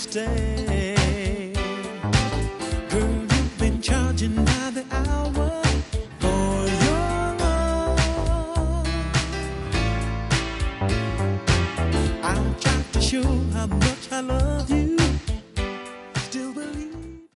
stay. Girl, you've been charging by the hour for your love. I'll try to show how much I love